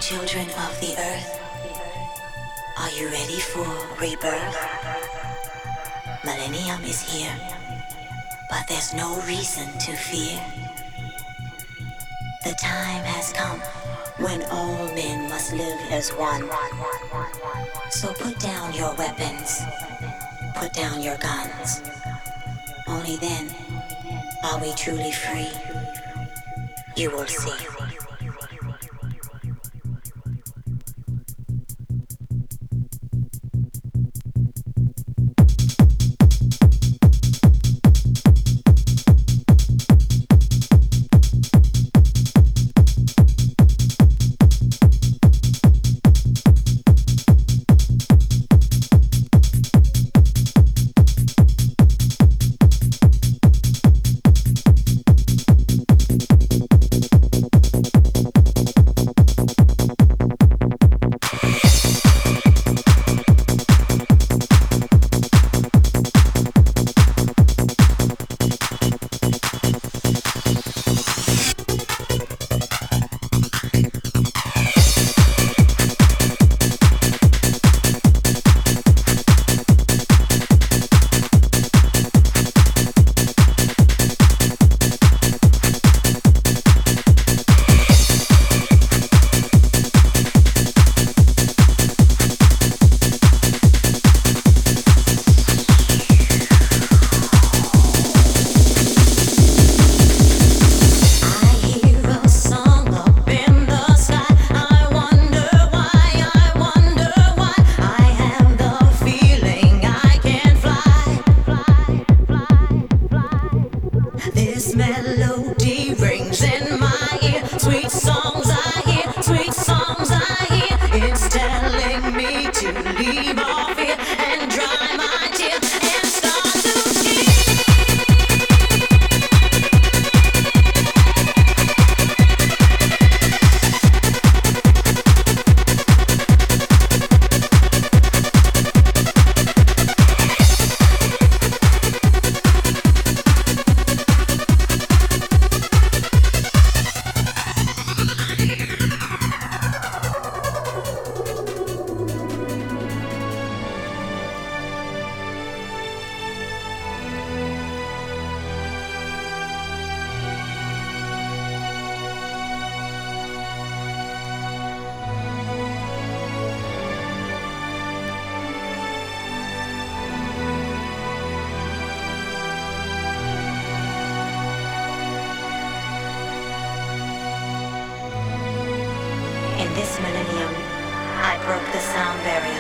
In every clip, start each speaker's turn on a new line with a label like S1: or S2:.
S1: children of the earth, are you ready for rebirth? Millennium is here, but there's no reason to fear. The time has come when all men must live as one. So put down your weapons, put down your guns. Only then are we truly free. You will see. This millennium, I broke the sound barrier.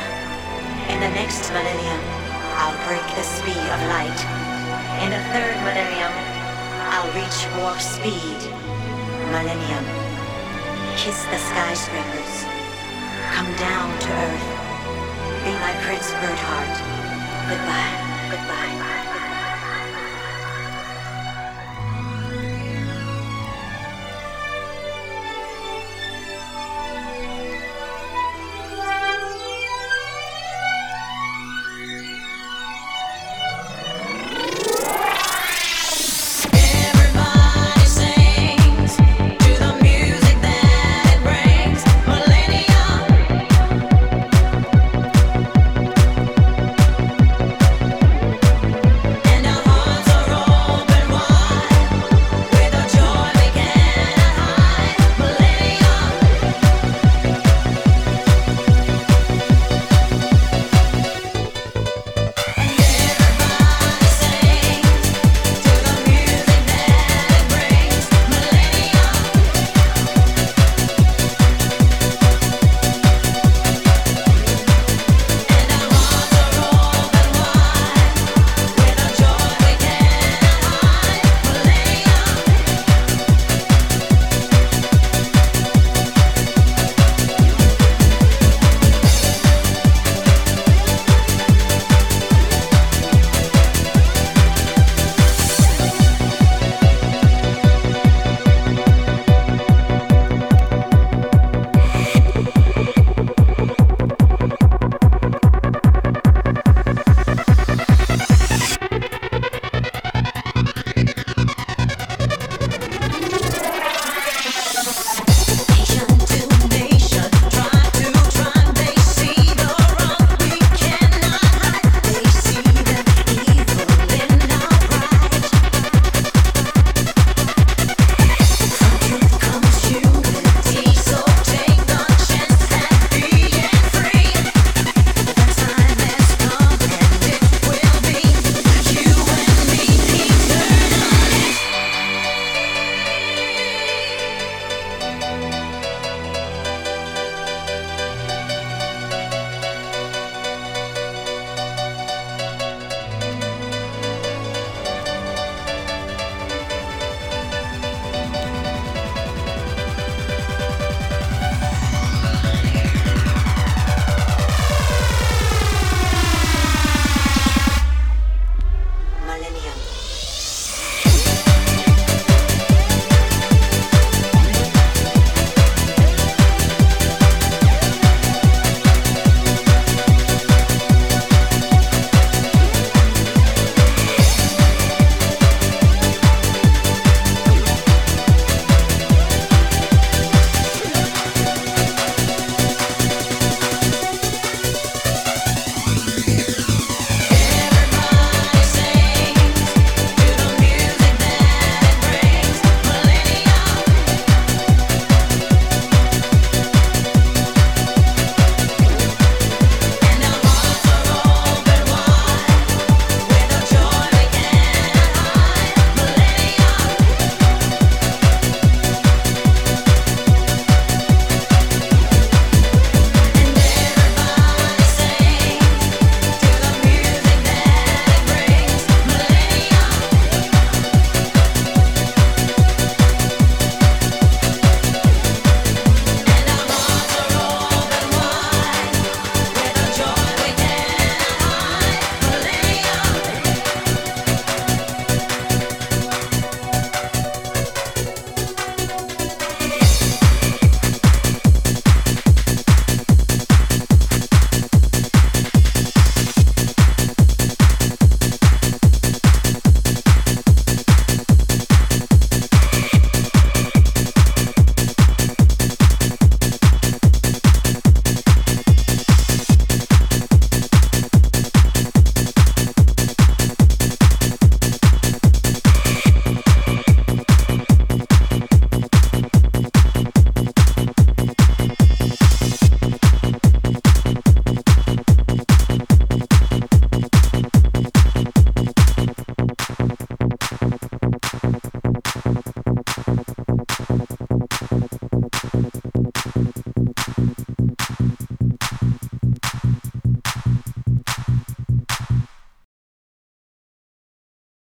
S1: In the next millennium, I'll break the speed of light. In the third millennium, I'll reach warp speed. Millennium, kiss the skyscrapers. Come down to earth. Be my Prince Birdheart. Goodbye, goodbye.